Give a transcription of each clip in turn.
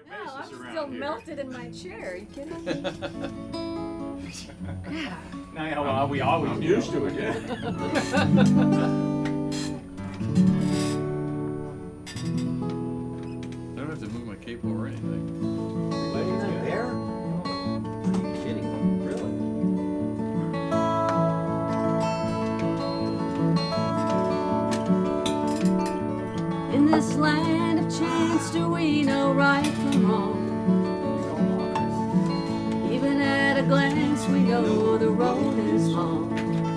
No, basis I'm around still here. melted in my chair. Are you kidding me? Yeah. Now, well, we always I'm do. used to it, yeah. I don't have to move my capo or anything. You're not there? Are you kidding? Really? In this land of chance, do we know right from wrong? Even at a glance, we know the road is long.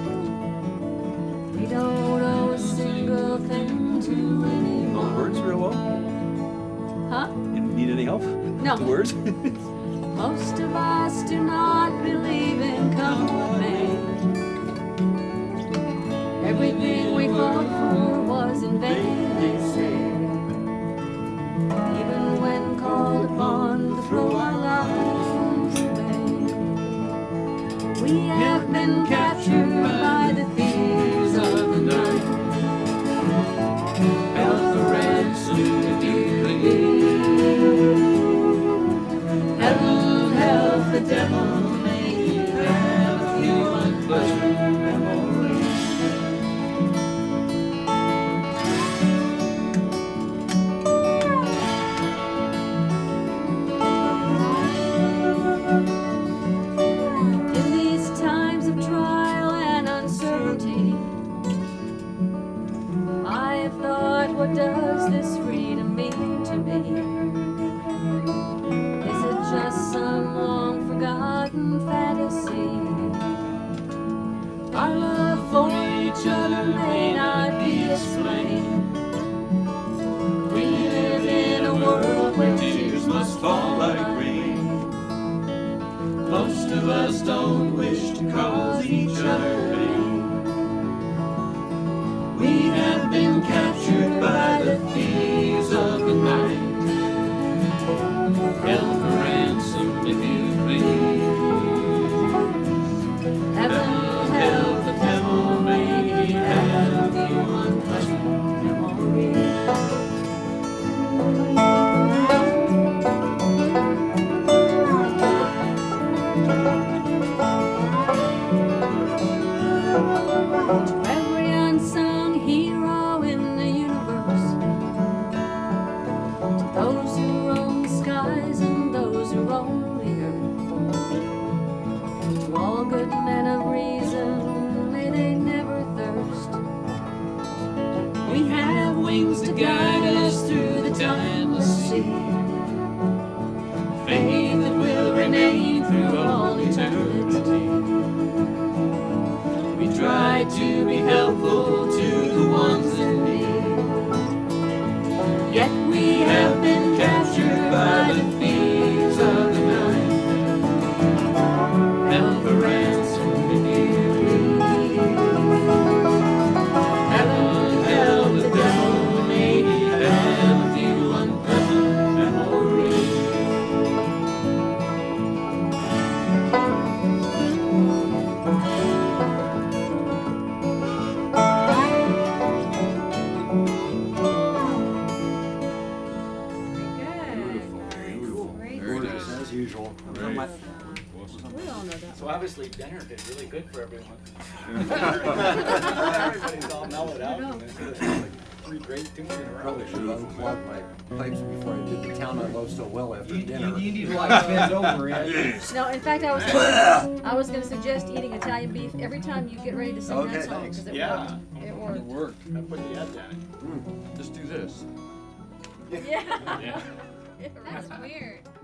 We don't owe a single thing to anyone. Words real well? Huh? You need any help? No. The words? Most of us do not believe in coming. Everything we fought for was in vain, they say. Even when called upon to throw our lives away. We have been captured by the thieves of the night. Held for ransom if you believe. Heaven help the devil, may he have a few unpleasant memories. In these times of trial and uncertainty, I have thought, what does this freedom mean to me? Is it just some long forgotten fantasy? Our love for each other may not be explained. We live in a world where tears must fall like rain. Most of us don't wish to cause each other pain. We have been captured by the thieves of the night. Held for ransom if you please. Heaven help the devil, may he have a few unpleasant memories. To every unsung hero in the universe, to those who roam the skies and those who roam the earth, to all good men of reason, may they never thirst. We have wings to guide us through the timeless sea, faith that will remain through all eternity. We try to be helpful to the ones in need, yet we have been captured by the thieves of the night. Held for ransom if you please. Heaven help the devil, may he have a few unpleasant memories. Very nice. As usual. Right. We all know that. So obviously dinner did really good for everyone. Everybody's all mellowed out. And it's like 3 great tunes in a row. Probably should have unplugged my pipes before I did the town I love so well after dinner. You need to like bend over, Ed. No, in fact, I was gonna suggest eating Italian beef every time you get ready to sing Okay, that song, thanks. because it Yeah. worked. It It worked. worked. I put the Ed down. Just do this. Yeah. Yeah. That's That's weird.